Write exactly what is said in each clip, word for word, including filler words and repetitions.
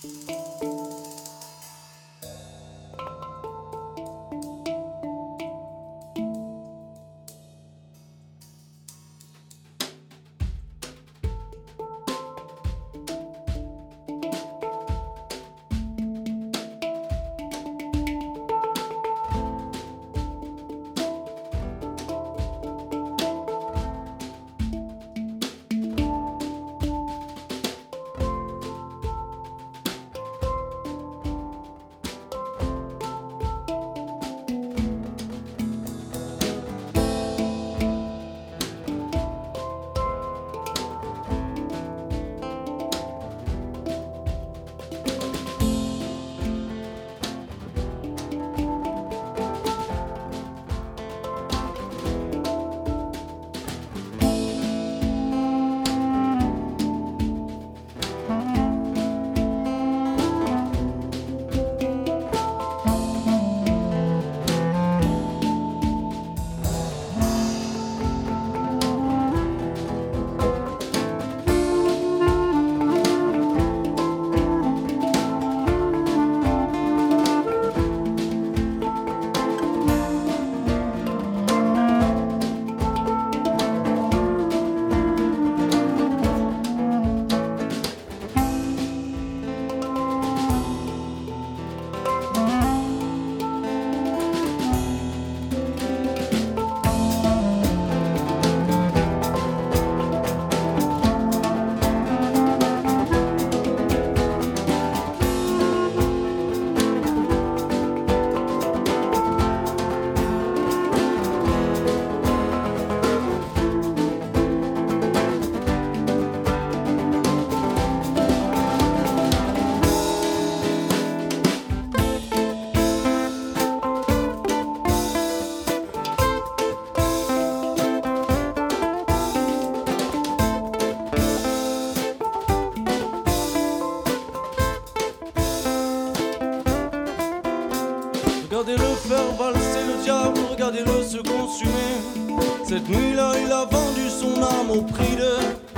Regardez-le faire valser le diable, regardez-le se consumer. Cette nuit-là, il a vendu son âme au prix de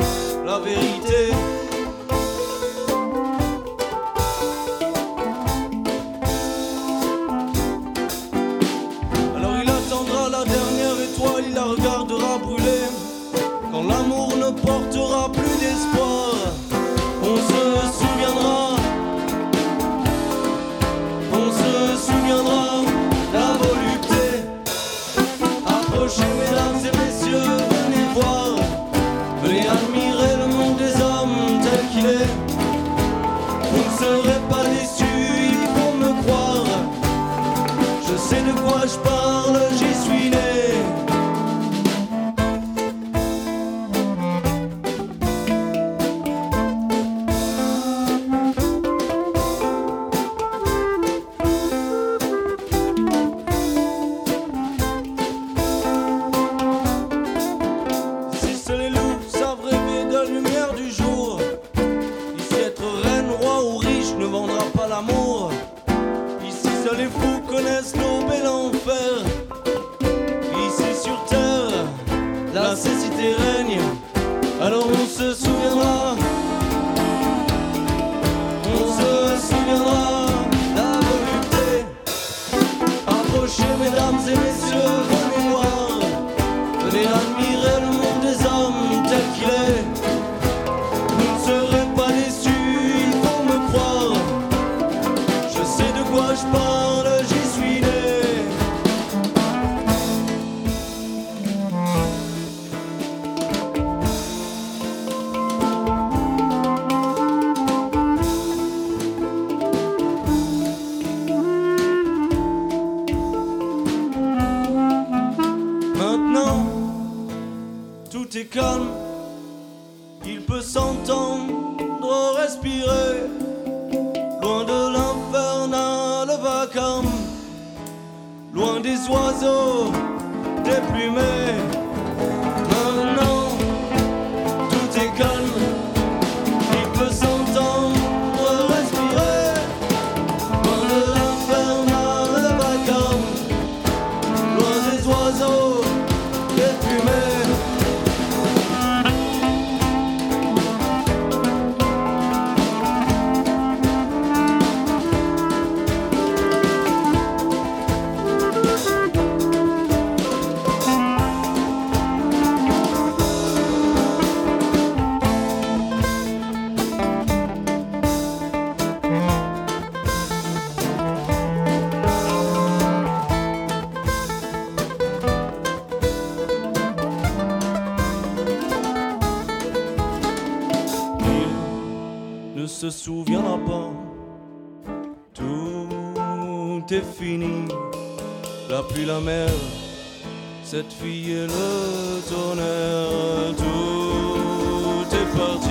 la vérité. Alors il attendra la dernière étoile, il la regardera brûler. Quand l'amour ne portera plus d'espoir, on se souviendra. On se souviendra la volupté. Approchez mesdames et messieurs, venez voir, venez admirer le monde des hommes tel qu'il est. Vous ne serez pas déçus, il faut me croire. Je sais de quoi je parle, j'y suis né. Les fous connaissent l'aube et l'enfer. Ici sur terre, la cécité règne. Alors on se souviendra, on se souviendra la volupté. Approchez mesdames et messieurs, venez voir, venez admirer le monde des hommes tel qu'il est. Vous ne serez pas déçus, il faut me croire. Je sais de quoi je parle, j'y suis né. Maintenant, tout est calme, il peut s'entendre respirer. Loin de l'infernal vacarme, loin des oiseaux déplumés. Maintenant, tout est calme, il peut s'entendre respirer. Loin de l'infernal vacarme, loin des oiseaux déplumés. se souviendra pas. Tout est fini, la pluie, la mer, cette fille et le tonnerre. Tout est parti.